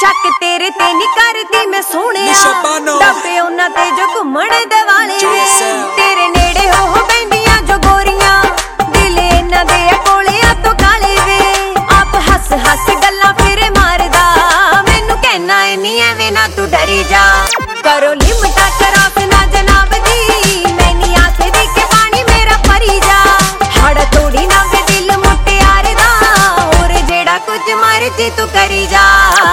शक तेरे ते नहीं करती मैं सोहणिया डब्बे उन्हां ते जो घुमण दे वाले तेरे नेड़े हो बैंदियां जो गोरियां दिल इन्हां दे कोलियां तो काले वे आप हस हस गल्लां फिर मारदा मैनू कहना नहीं एवें ना तू डरी जा करो लिमटा क्रॉस ना जनाब दी मैं नहीं आखदी के पानी मेरा भरी जा हड़ तोड़ी ना वे दिल मुटियार दा और जेड़ा कुछ मर्जी तू करी जा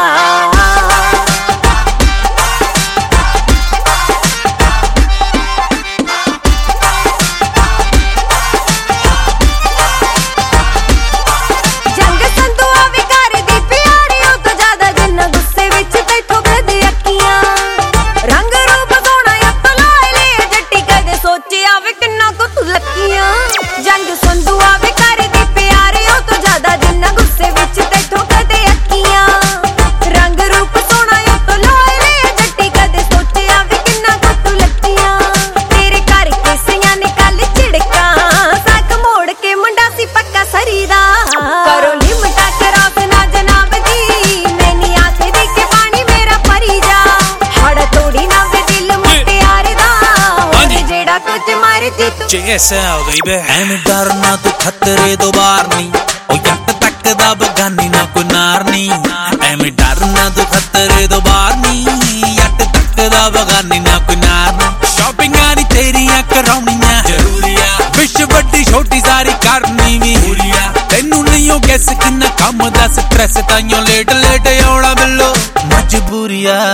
JSL baby ਐਵੇਂ ਡਰਨਾ ਤੂੰ ਖਤਰੇ ਤੋਂ ਬਾਹਰ ਨਹੀਂ ਉਹ ਜੱਟ ਤੱਕ ਦਾ ਬਗਾਨੀ ਨਾ ਕੋਈ ਨਾਰ ਨਹੀਂ ਐਵੇਂ ਡਰਨਾ ਤੂੰ ਖਤਰੇ ਤੋਂ ਬਾਹਰ ਨਹੀਂ ਜੱਟ ਤੱਕ ਦਾ ਬਗਾਨੀ ਨਾ ਕੋਈ ਨਾਰ ਨਹੀਂ ਸ਼ਾਪਿੰਗਾਂ ਨੀ ਤੇਰੀਆਂ ਕਰਾਉਣੀਆਂ ਜ਼ਰੂਰੀ ਆ ਵਿਸ਼ ਵੱਡੀ ਛੋਟੀ ਸਾਰੀ ਕਰਨੀ ਵੀ ਪੂਰੀ ਆ ਤੈਨੂੰ ਨਹੀਂ ਉਹ ਗੈਸ ਕਿੰਨਾ ਕੰਮ ਦਾ ਸਟ੍ਰੈਸ ਤਾਈਓ ਲੇਟ ਆਉਣਾ ਬਿੱਲੋ ਮਜਬੂਰੀ ਆ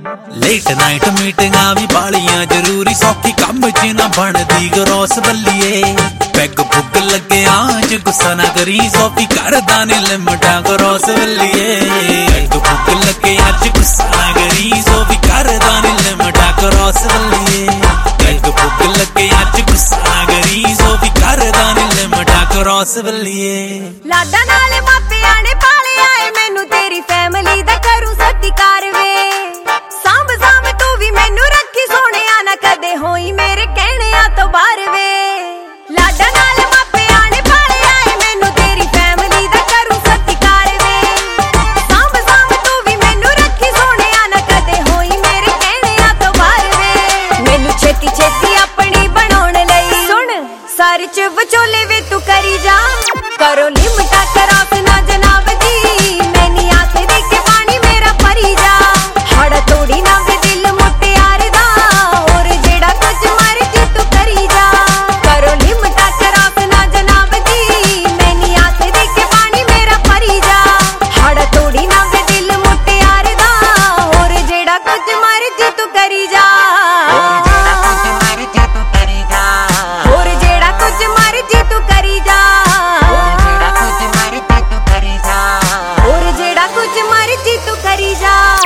ਲੇਟ ਨਾਈਟ ਮੀਟਿੰਗਾਂ ਵੀ ਬਾਲੀਆਂ ਜ਼ਰੂਰੀ ਸੌਖੀ ਕੰਮ ਚ ਨਾ ਬਣਦੀ ਗਰੋਸ ਬੱਲੀਏ ਪੈਗ ਭੁੱਗ ਲੱਗਿਆ ਅੱਜ ਗੁੱਸਾ ਨਾ ਕਰੀ ਸੌਫੀ ਕਰਦਾ ਨੇ ਲਿਮਟਾਂ ਗਰੋਸ ਬੱਲੀਏ ਪੈਗ ਭੁੱਗ ਲੱਗਿਆ ਅੱਜ ਗੁੱਸਾ ਨਾ ਕਰੀ ਸੌਫੀ ਕਰਦਾ ਨੇ ਲਿਮਟਾਂ ਗਰੋਸ ਬੱਲੀਏ ਪੈਗ ਭੁੱਗ ਲੱਗਿਆ ਅੱਜ ਗੁੱਸਾ ਨਾ ਕਰੀ ਸੌਫੀ ਕਰਦਾ ਨੇ ਲਿਮਟਾਂ ਗਰੋਸ ਬੱਲੀਏ ਲਾਡਾ ਨਾਲੇ ਮਾਪਿਆਂ ਨੇ ਪਾਲਿਆ ਏ ਮੈਨੂੰ ਤੇਰੀ ਫੈਮਿਲੀ ਦਾ ਕਰੂ ਸਤਿਕਾਰ ਵੇ ਸਾਂਭ ਸਾਂਭ ਤੂੰ ਵੀ ਮੈਨੂੰ ਰੱਖੀ ਸੋਹਣਿਆ ਨਾ ਕਦੇ ਹੋਈ ਮੇਰੇ ਕਹਿਣਿਆਂ ਤੋਂ ਬਾਹਰ ਵੇ ਲਾਡਾ ਨਾਲੇ ਮਾਪਿਆਂ ਨੇ ਪਾਲਿਆ ਏ ਮੈਨੂੰ ਤੇਰੀ ਫੈਮਿਲੀ ਦਾ ਕਰੂ ਸਤਿਕਾਰ ਵੇ ਸਾਂਭ ਸਾਂਭ ਤੂੰ ਵੀ ਮੈਨੂੰ ਰੱਖੀ ਸੋਹਣਿਆ ਨਾ ਕਦੇ ਹੋਈ ਮੇਰੇ ਕਹਿਣਿਆਂ ਤੋਂ ਬਾਹਰ ਵੇ ਮੈਨੂੰ ਛੇਤੀ ਛੇਤੀ ਆਪਣੀ ਬਣਾਉਣ ਲਈ ਸੁਣ ਸਾਰ ਚ ਵਿਚੋਲੇ ਵੇ ਤੂੰ ਕਰੀ ਜਾ करो लिमटा क्रॉस ना जनाब दी मैं नहीं आखदी के पानी मेरा भरी जा हड़ तोड़ी ना वे दिल मुटियार दा और जेड़ा कुछ मर्जी तू करी जा करो लिमटा क्रॉस ना जनाब दी मैं नहीं आखदी के पानी मेरा भरी जा हड़ तोड़ी ना वे दिल मुटियार दा और जेड़ा कुछ मर्जी तू करी जा और जेड़ा कुछ मर्जी तू करी जा और जेड़ा कुछ मर्जी तू करी जा